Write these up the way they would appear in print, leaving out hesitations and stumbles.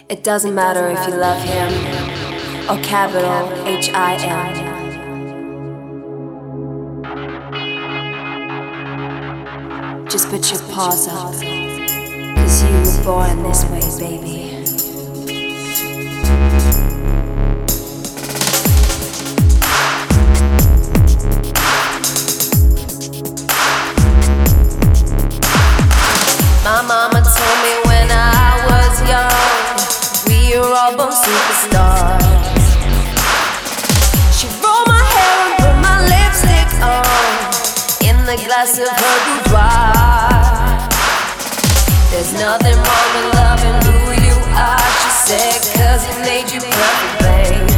It doesn't matter if you love him or capital H-I-M. Just put your paws up, 'cause you were born this way, baby. My mama told me when I was young, we are all born superstars. She rolled my hair and put my lipstick on in the glass of her boudoir. There's nothing wrong with loving who you are, she said, 'cause it made you perfect, babe.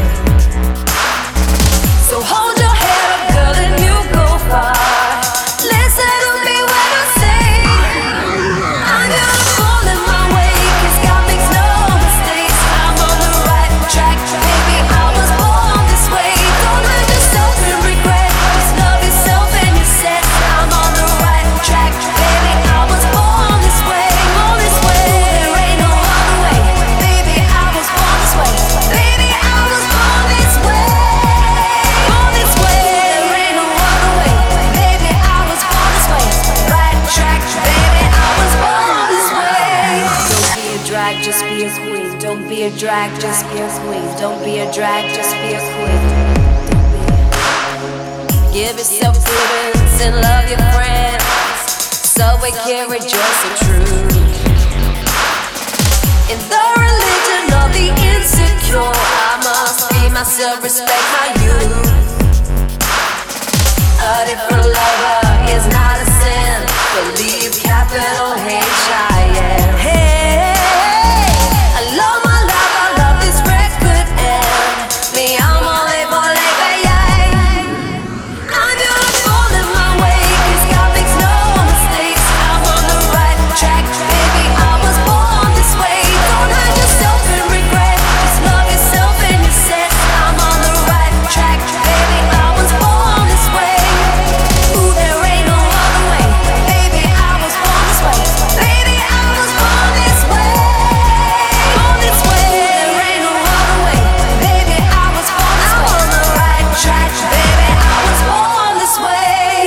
So hold your head up, girl, and you go far. Listen to me when I say I'm beautiful in my way, 'cause God makes no mistakes. I'm on the right track, baby, I was born this way. Don't hurt yourself and regret, just love yourself and you're set. I'm on the right track, baby, I was born this way. Born this way, there ain't no other way. Baby, I was born this way. Baby, I was born this way. Born this way, there ain't no other way. Baby, I was born this way. Right track, baby, I was born this way. Don't be a drag, just be a queen. Don't be a drag, just be a queen. Don't be a drag, just be a queen. Give yourself prudence and love your friends, so we can rejoice the truth. In the religion of the insecure, I must be myself, respect my youth. A different lover is not a sin, believe capital H-I-M. Hey, I love my life, I love this record, and me, I'm only for I'm beautiful in my way, 'cause God makes no mistakes. I'm on the right track, baby, I was born this way. Don't hurt yourself and regret, just love yourself and you're set. I'm on the right track, baby, I was born this way. Ooh, there ain't no other way. Baby, I was born this way. Baby, I was born this way. Born this way, there ain't no other way. Baby, I was born this way. I'm on the right track, baby, I was born this way.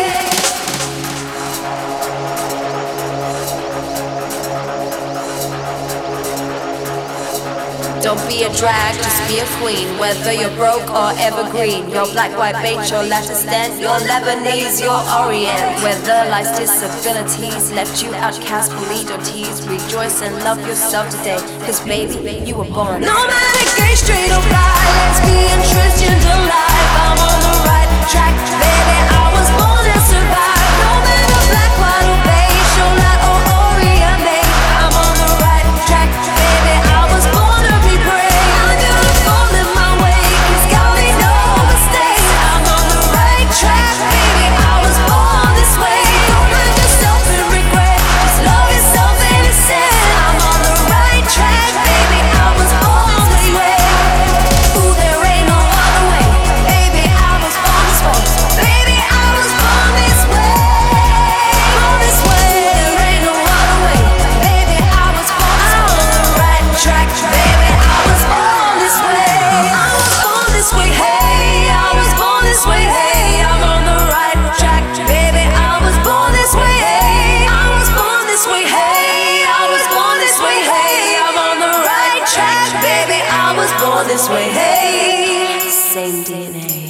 Don't be a drag, just be a queen. Whether you're broke or evergreen, your black, white, beige, your Latin, your Lebanese, your Orient. Whether life's disabilities left you outcast, bullied or teased, rejoice and love yourself today, 'cause baby, you were born. No matter gay, straight or bi, lesbian, transgender life, I'm on the right track, baby, I was born to survive. No matter black, white or beige, your light or Orient, I'm on the right track, baby, I was born to be brave. I'm beautiful in my way, 'cause God made no mistakes. I'm on the right track, baby, I was born this way. Don't hurt yourself and regret, just love yourself and you're set. I'm on the right track, baby, I was born this way. Ooh, there ain't no other way. Baby, I was born this way. Baby, I was born this way. Born this way, there ain't no other way. Baby, I was born this way. I'm on the right track, baby, I was born this way. I was born this way, hey, I was born this way, hey, I'm on the right track, baby, I was born this way, hey, I was born this way, hey, I was born this way, hey, I'm on the right track, baby, I was born this way, hey. Same DNA,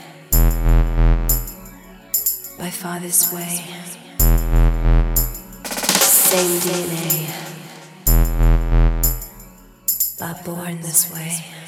by far this way. Same DNA, but born this way.